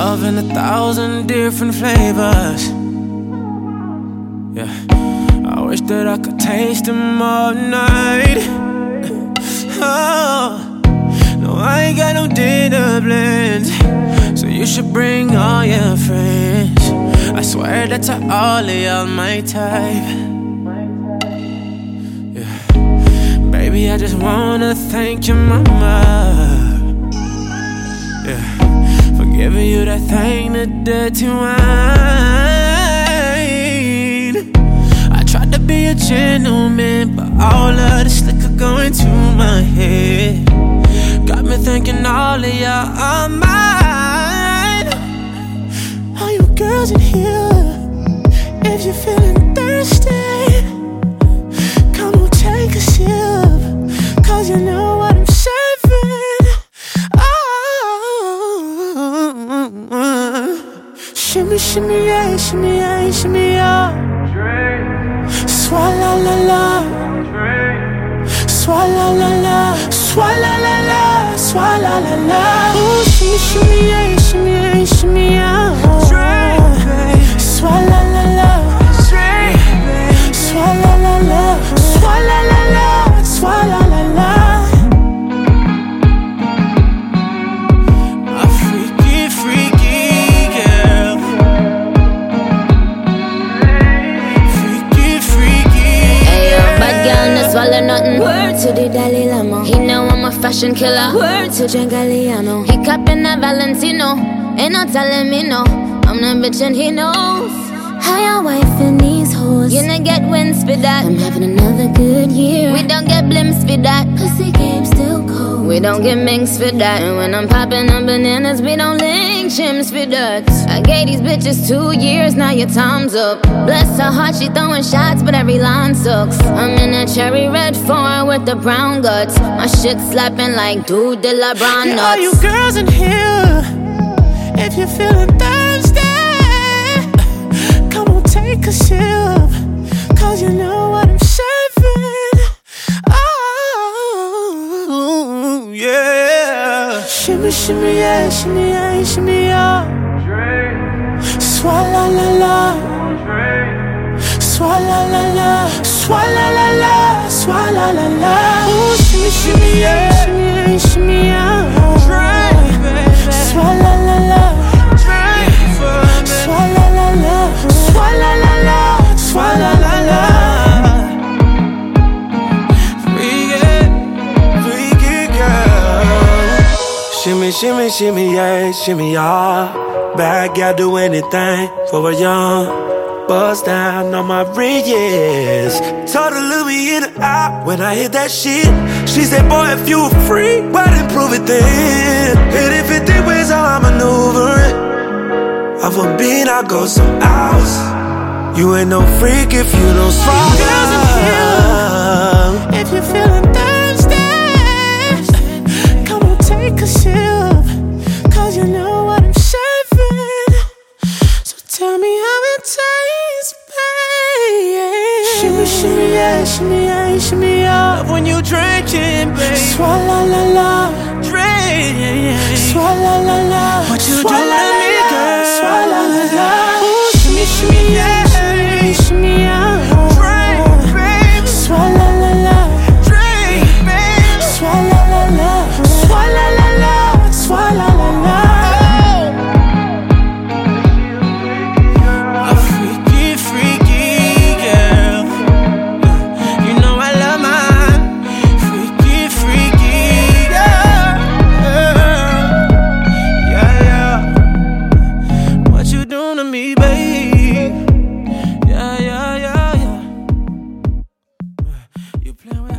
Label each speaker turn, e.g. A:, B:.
A: love in 1,000 different flavors. Yeah, I wish that I could taste them all night. Oh, no, I ain't got no dinner plans, so you should bring all your friends. I swear that to all of y'all my type. Yeah, baby, I just wanna thank your mama. Yeah, for giving you that thing, the dirty wine. I tried to be a gentleman, but all of this liquor going to my head got me thinking all of y'all are mine. All you girls in here, if you're feeling thirsty, come on, take a sip, cause you know what I'm serving. Oh, shimmy, shimmy, yeah, shimmy, yeah, shimmy, yeah. Swalla la la, swalla la la, swalla la la, swalla la la. Ooh, shimmy, shimmy, yeah, shimmy, yeah, shimmy, yeah. Swalla la la, swalla la la, swalla la la, swalla la la. A freaky, freaky girl. Freaky, freaky.
B: Hey yo, bad girl, no swallow nothing. Word to the Dalai Lama. He know I'm a fashion killer. Word to Gengaliano. He cupping a Valentino. Ain't no telling me no. I'm the bitch and he knows. How your wife in these hoes. You don't get wins for that. I'm having another good year. We don't get blimps for that. Pussy game still cold. We don't get minks for that. And when I'm popping on bananas, we don't link chimps for that. I gave these bitches 2 years, now your time's up. Bless her heart, she throwing shots, but every line sucks. I'm in a cherry red foreign with the brown guts. My shit slapping like dude de la brown nuts.
A: All you girls in here, if you're feeling thirsty, come on, take a sip, cause you know what I'm serving. Oh, yeah. Shimmy, shimmy, yeah, shimmy, yeah, shimmy, yeah. Swalla la la, swalla la la, swalla la la, swalla la la. Ooh, shimmy, shimmy, yeah, shimmy, yeah, shimmy, yeah. Swalla la la, swalla la la, swalla la la, swalla la la. Freaky girl.
C: Shimmy, shimmy, shimmy, yeah, shimmy, yeah. Bad gal do anything for a young bust down on my bridges. Told her look me in the eye when I hit that shit. She said, boy, if you were free, why didn't prove it then? Hit it 50 ways how I maneuver it. Off a beat, I go some hours. You ain't no freak if you don't swallow.
A: Girls in here, if you're feeling thirsty, come on, take a sip, cause you know what I'm serving. So tell me how it tastes, babe. Shimmy, shimmy, yeah, shimmy, yeah, shimmy, yeah. Love when you drinking, babe. Swalla la la, drink, swalla la la. What you do to me, girl? Swalla la la. Ooh, shimmy, shimmy, yeah, shimmy, yeah. Drink, babe. Swalla la la, drink, babe. Swalla la la, swalla la la, swalla la la. A freaky, freaky girl. You know I love mine. Freaky, freaky girl. Yeah, yeah. What you doing to me, babe? Yeah, yeah, yeah, yeah. You playing with